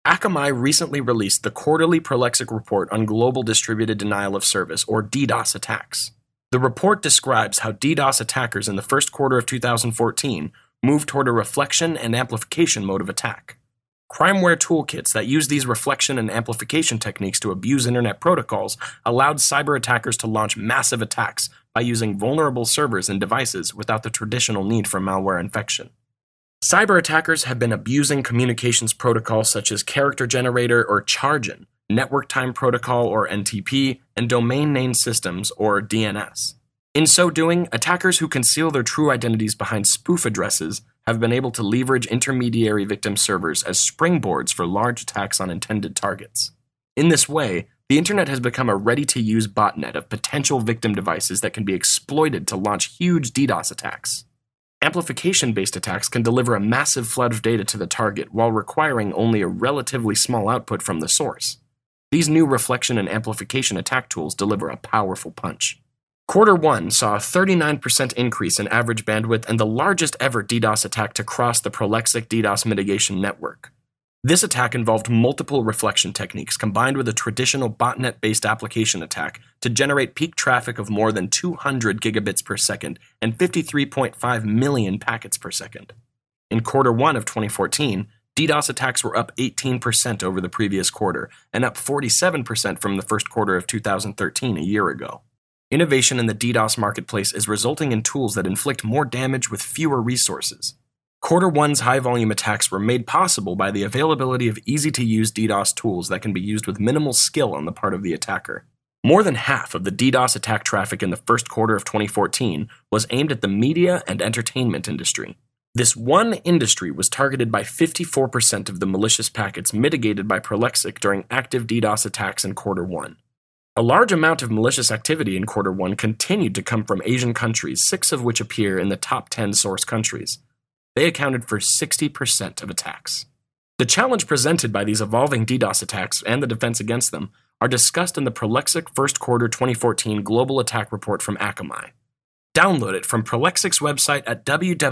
Akamai recently released the quarterly Prolexic report on global distributed denial of service, or DDoS attacks. The report describes how DDoS attackers in the first quarter of 2014 moved toward a reflection and amplification mode of attack. Crimeware toolkits that use these reflection and amplification techniques to abuse internet protocols allowed cyber attackers to launch massive attacks by using vulnerable servers and devices without the traditional need for malware infection. Cyber attackers have been abusing communications protocols such as Character Generator or Chargen, Network Time Protocol or NTP, and Domain Name Systems or DNS. In so doing, attackers who conceal their true identities behind spoof addresses have been able to leverage intermediary victim servers as springboards for large attacks on intended targets. In this way, the internet has become a ready-to-use botnet of potential victim devices that can be exploited to launch huge DDoS attacks. Amplification-based attacks can deliver a massive flood of data to the target while requiring only a relatively small output from the source. These new reflection and amplification attack tools deliver a powerful punch. Quarter 1 saw a 39% increase in average bandwidth and the largest ever DDoS attack to cross the Prolexic DDoS mitigation network. This attack involved multiple reflection techniques combined with a traditional botnet-based application attack to generate peak traffic of more than 200 gigabits per second and 53.5 million packets per second. In Quarter 1 of 2014, DDoS attacks were up 18% over the previous quarter and up 47% from the first quarter of 2013 a year ago. Innovation in the DDoS marketplace is resulting in tools that inflict more damage with fewer resources. Quarter 1's high-volume attacks were made possible by the availability of easy-to-use DDoS tools that can be used with minimal skill on the part of the attacker. More than half of the DDoS attack traffic in the first quarter of 2014 was aimed at the media and entertainment industry. This one industry was targeted by 54% of the malicious packets mitigated by Prolexic during active DDoS attacks in Quarter 1. A large amount of malicious activity in Quarter 1 continued to come from Asian countries, 6 of which appear in the top 10 source countries. They accounted for 60% of attacks. The challenge presented by these evolving DDoS attacks and the defense against them are discussed in the Prolexic First Quarter 2014 Global Attack Report from Akamai. Download it from Prolexic's website at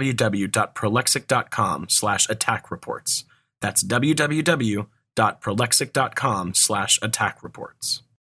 www.prolexic.com/attack reports. That's www.prolexic.com/attack reports.